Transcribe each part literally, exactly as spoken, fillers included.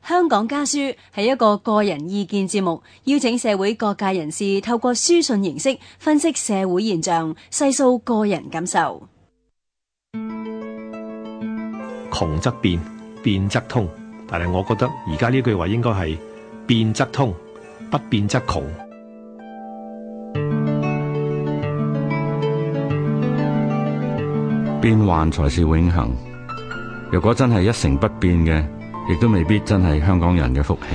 香港家書係一個個人意見節目，邀請社會各界人士透過書信形式分析社會現象，細數個人感受。 窮則變，變則通，但係我覺得而家呢句話應該係變則通，不變則窮。 變幻才是永恆，如果真係一成不變嘅，亦都未必真係香港人嘅福氣。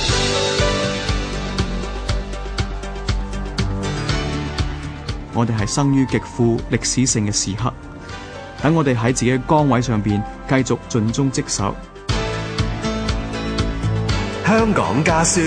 我哋係生於極富歷史性嘅時刻，等我哋喺自己嘅崗位上邊繼續盡忠職守。 香港家書。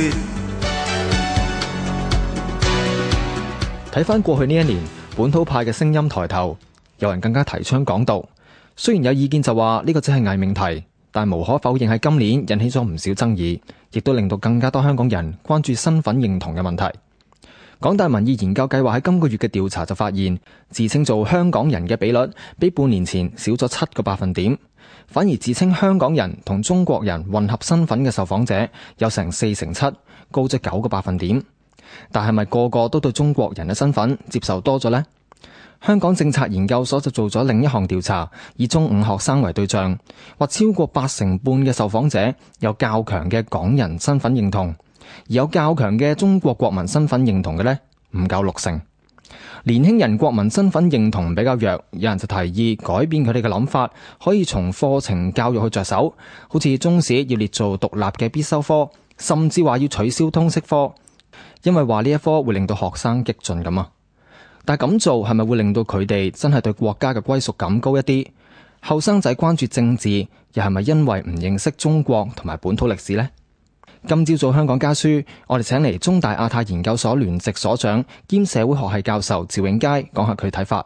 睇返過去呢一年，本土派嘅聲音抬頭，有人更加提倡港獨。雖然有意見就話呢個只係偽命題，但無可否認喺今年引起咗唔少爭議，亦都令到更加多香港人關注身份認同嘅問題。港大民意研究計劃喺今個月嘅調查就發現，自稱做香港人嘅比率比半年前少咗七個百分點，反而自稱香港人同中國人混合身份嘅受訪者有成四成七，高咗九個百分點。但係咪個個都對中國人嘅身份接受多咗呢？香港政策研究所就做咗另一項調查，以中五學生為對象，話超過八成半嘅受訪者有較強嘅港人身份認同，而有較強嘅中國國民身份認同嘅呢，唔夠六成。年輕人國民身份認同比較弱，有人就提議改變佢哋嘅諗法，可以從課程教育去着手，好似中史要列做獨立嘅必修科，甚至話要取消通識科，因為話呢一科會令到學生激進咁啊。但係咁做係咪會令到佢哋真係對國家嘅歸屬感高一啲？後生仔關注政治，又係咪因為唔認識中國同埋本土歷史呢？今朝早香港家書，我哋請嚟中大亞太研究所聯席所長兼社會學系教授趙永佳講下佢睇法。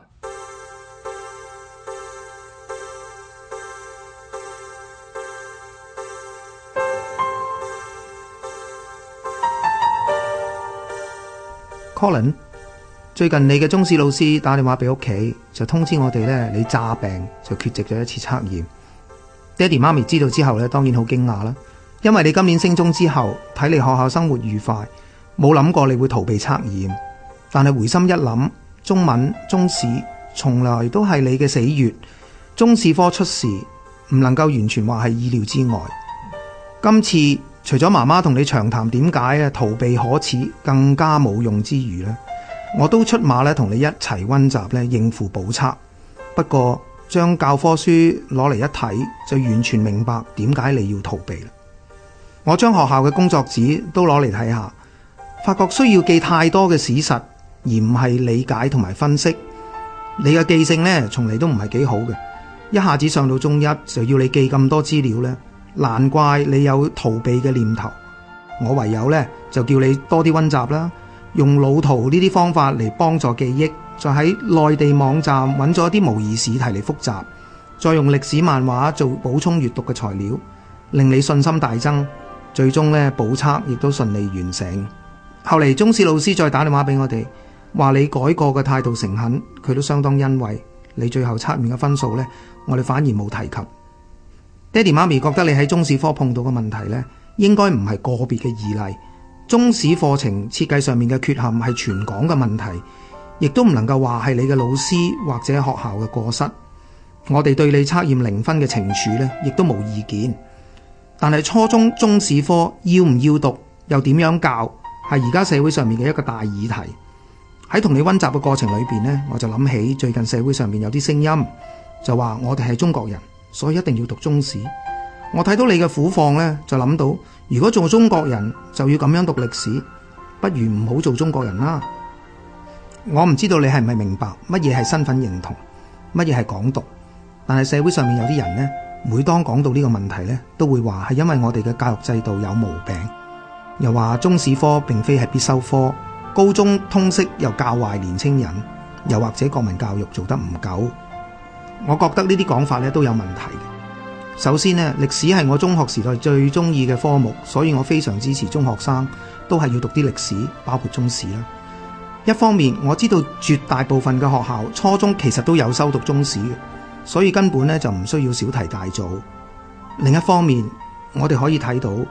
Colin， 最近你嘅中史老師打電話俾屋企，就通知我哋咧，你詐病就缺席咗一次測驗。爹哋媽咪知道之後咧，當然好驚訝啦，因為你今年升中之後，睇你學校生活愉快，冇諗過你會逃避測驗。但係回心一諗，中文、中史從來都係你嘅死穴，中史科出事唔能夠完全話係意料之外。今次除咗媽媽同你長談點解啊逃避可恥更加冇用之餘呢，我都出馬咧同你一齊溫習咧應付補測。不過將教科書攞嚟一睇，就完全明白點解你要逃避啦。我將學校嘅工作紙都攞嚟睇下，發覺需要記太多嘅史實，而唔係理解同埋分析。你嘅記性呢，從嚟都唔係幾好嘅，一下子上到中一就要你記咁多資料呢，難怪你有逃避嘅念頭。我唯有呢，就叫你多啲溫習啦，用老圖呢啲方法嚟幫助記憶，再喺內地網站揾咗一啲模擬試題嚟複習，再用歷史漫畫做補充閱讀嘅材料，令你信心大增。最終呢，補測亦都順利完成。後嚟中史老師再打電話俾我哋，話你改過嘅態度誠懇，佢都相當欣慰。你最後測驗嘅分數呢，我哋反而冇提及。爹哋媽咪覺得你喺中史科碰到嘅問題呢，應該唔係個別嘅異例。中史課程設計上面嘅缺陷係全港嘅問題，亦都唔能夠話係你嘅老師或者學校嘅過失。我哋對你測驗零分嘅懲處呢，亦都冇意見。但係初中中史科要唔要讀，又點樣教，係而家社會上面嘅一個大議題。喺同你溫習嘅過程裏邊呢，我就諗起最近社會上面有啲聲音，就話我哋係中國人，所以一定要讀中史。我睇到你嘅苦況呢，就諗到如果做中國人就要咁樣讀歷史，不如唔好做中國人啦。我唔知道你係唔係明白乜嘢係身份認同，乜嘢係港獨，但係社會上面有啲人呢，每當講到呢個問題呢，都會話係因為我哋嘅教育制度有毛病，又話中史科並非係必修科，高中通識又教壞年青人，又或者國民教育做得唔夠。我覺得呢啲講法呢都有問題嘅。首先呢，歷史係我中學時代最中意嘅科目，所以我非常支持中學生都係要讀啲歷史，包括中史啦。一方面我知道絕大部分嘅學校初中其實都有修讀中史嘅，所以根本呢就唔需要小題大做。另一方面，我哋可以睇到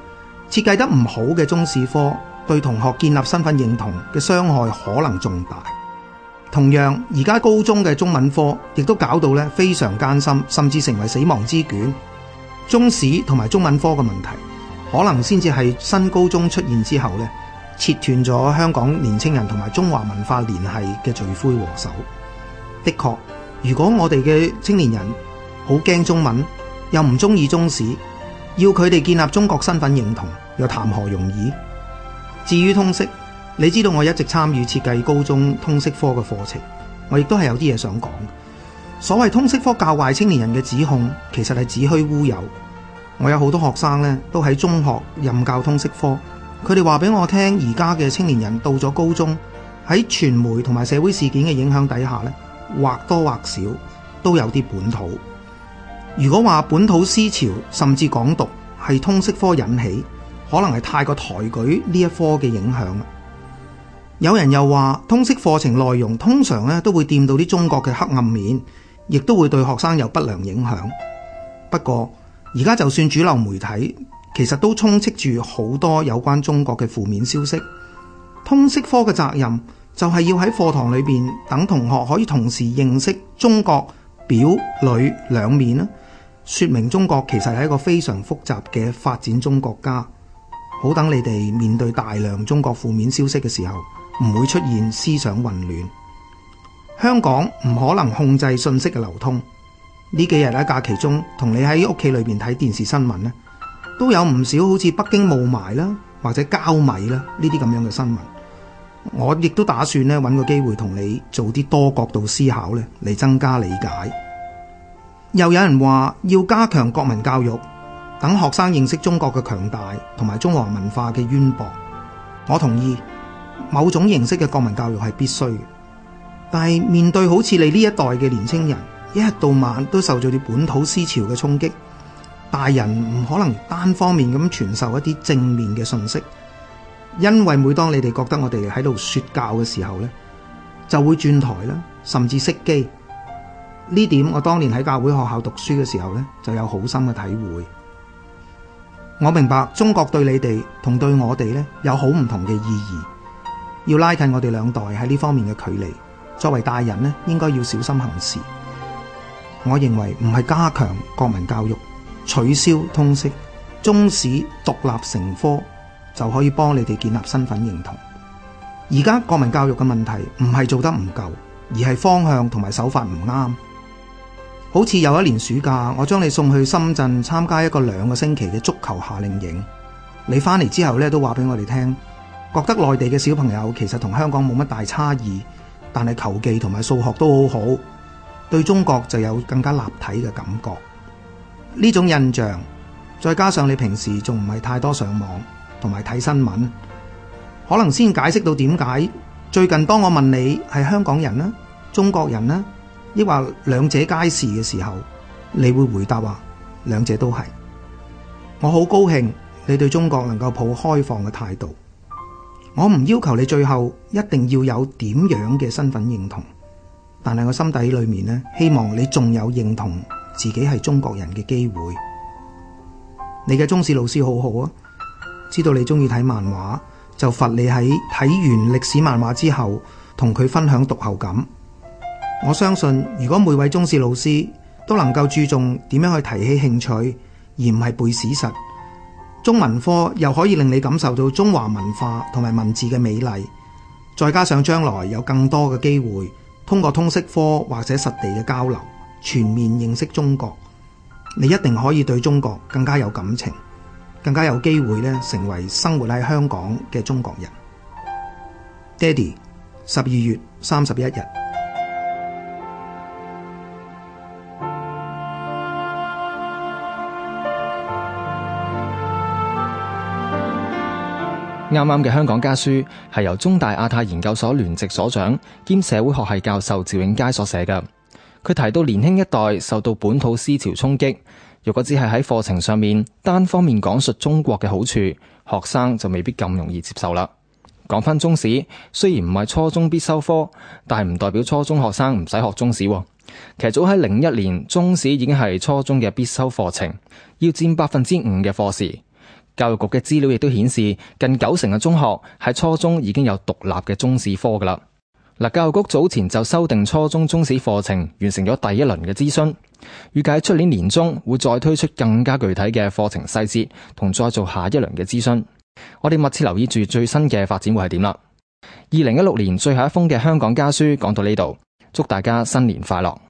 設計得唔好嘅中史科，對同學建立身份認同嘅傷害可能重大。同樣，而家高中嘅中文科亦都搞到咧非常艱辛，甚至成為死亡之卷。中史同埋中文科嘅問題，可能先至係新高中出現之後咧，切斷咗香港年青人同埋中華文化聯繫嘅罪魁禍首。的確，如果我哋嘅青年人好驚中文，又唔中意中史，要佢哋建立中國身份認同，又談何容易？至於通識，你知道我一直參與設計高中通識科嘅課程，我亦都係有啲嘢想講。所謂通識科教壞青年人嘅指控，其實係子虛烏有。我有好多學生呢，都喺中學任教通識科，佢哋話俾我聽，而家嘅青年人到咗高中，喺傳媒同埋社會事件嘅影響底下呢，或多或少都有啲本土。如果話本土思潮甚至港獨係通識科引起，可能係太過抬舉呢一科嘅影響。有人又話通識課程內容通常咧都會掂到啲中國嘅黑暗面，亦都會對學生有不良影響。不過而家就算主流媒體其實都充斥住好多有關中國嘅負面消息，通識科嘅責任就係要喺課堂裏邊等同學可以同時認識中國表裏兩面啦，說明中國其實係一個非常複雜嘅發展中國家，好等你哋面對大量中國負面消息嘅時候，唔會出現思想混亂。香港唔可能控制信息嘅流通。呢幾日喺假期中，同你喺屋企裏邊睇電視新聞呢，都有唔少好似北京霧霾啦，或者膠米啦呢啲咁樣嘅新聞。我亦都打算呢，揾個機會同你做啲多角度思考呢，嚟增加理解。又有人話要加強國民教育，等學生認識中國嘅強大同埋中華文化嘅淵博。我同意，某種形式嘅國民教育係必須嘅，但係面對好似你呢一代嘅年青人，一日到晚都受咗啲本土思潮嘅衝擊，大人唔可能單方面咁傳授一啲正面嘅信息，因為每當你哋覺得我哋喺度說教嘅時候呢，就會轉台啦，甚至熄機。呢點我當年喺教會學校讀書嘅時候呢，就有好深嘅體會。我明白中國對你哋同對我哋呢有好唔同嘅意義，要拉近我哋兩代喺呢方面嘅距離。作為大人呢，應該要小心行事。我認為唔係加強國民教育，取消通識，中史獨立成科就可以幫你哋建立身份認同。而家國民教育嘅問題唔係做得唔夠，而係方向同埋手法唔啱。好似有一年暑假，我將你送去深圳參加一個兩個星期嘅足球夏令營，你翻嚟之後咧都話俾我哋聽，覺得內地嘅小朋友其實同香港冇乜大差異，但係球技同埋數學都好好，對中國就有更加立體嘅感覺。呢種印象，再加上你平時仲唔係太多上網同埋睇新聞，可能先解釋到點解最近當我問你係香港人啦、中國人啦，抑或兩者皆是嘅時候，你會回答話兩者都係。我好高興你對中國能夠抱開放嘅態度。我唔要求你最後一定要有點樣嘅身份認同，但係我心底裏面呢，希望你仲有認同自己係中國人嘅機會。你嘅中史老師好好啊，知道你中意睇漫畫，就罰你喺睇完歷史漫畫之後同佢分享讀後感。我相信如果每位中史老師都能夠注重點樣去提起興趣，而唔係背史實，中文科又可以令你感受到中華文化同埋文字嘅美麗，再加上將來有更多嘅機會通過通識科或者實地嘅交流，全面認識中國，你一定可以對中國更加有感情，更加有機會咧成為生活喺香港嘅中國人。爹哋，十二月三十一日。 啱啱嘅香港家書係由中大亞太研究所聯席所長兼社會學系教授趙永佳所寫嘅。佢提到年輕一代受到本土思潮衝擊，如果只係喺課程上面單方面講述中國嘅好處，學生就未必咁容易接受啦。講翻中史，雖然唔係初中必修科，但係唔代表初中學生唔使學中史。其實早喺零一年，中史已經係初中嘅必修課程，要佔百分之五嘅課時。 教育局嘅資料亦都顯示，近九成嘅中學喺初中已經有獨立嘅中史科㗎喇。嗱，教育局早前就修訂初中中史課程，完成咗第一輪嘅諮詢，預計喺出年年中會再推出更加具體嘅課程細節，同再做下一輪嘅諮詢。我哋密切留意住最新嘅發展會係點啦。二零一六年最後一封嘅香港家書講到呢度，祝大家新年快樂。